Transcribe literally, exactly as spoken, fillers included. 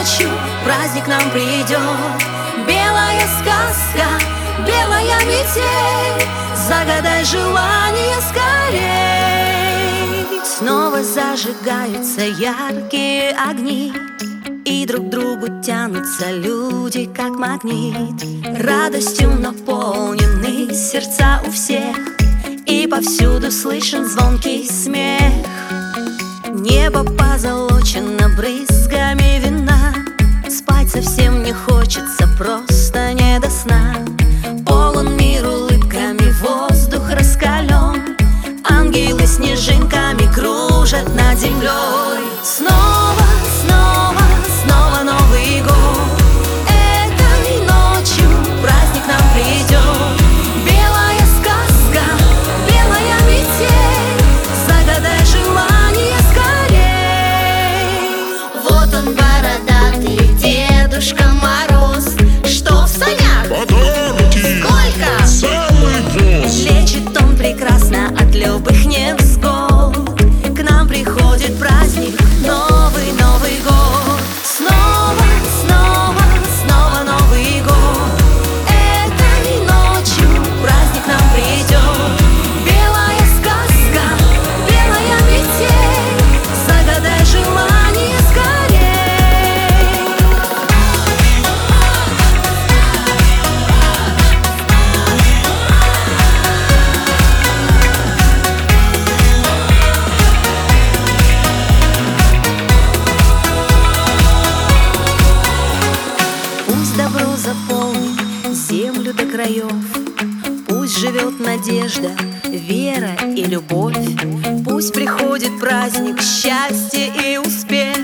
ночью праздник нам придет. Белая сказка, белая метель, загадай желание скорей. Снова зажигаются яркие огни, и друг к другу тянутся люди, как магнит. Радостью наполнены сердца у всех, и повсюду слышен звонкий смех. Небо позолочено брызгами вина, спать совсем не хочется, просто не до сна. Полон мир улыбками, воздух раскален, ангелы снежинками кружат над землей. Снова, снова, снова Новый год. Этой ночью праздник нам придет. Белая сказка, белая метель, загадай желание скорей. Вот он, бородатый Дедушка Мороз, что в санях? Подарки! Сколько? Целый воз! Лечит он прекрасно от любых невзгод. К нам приходит праздник, новый Новый год. Снова, снова, снова Новый год. Этой ночью праздник нам придет. Белая сказка, белая метель, загадай желание скорей. Пусть добро заполнит землю до краев, пусть живет надежда, вера и любовь, пусть приходит праздник счастья и успех.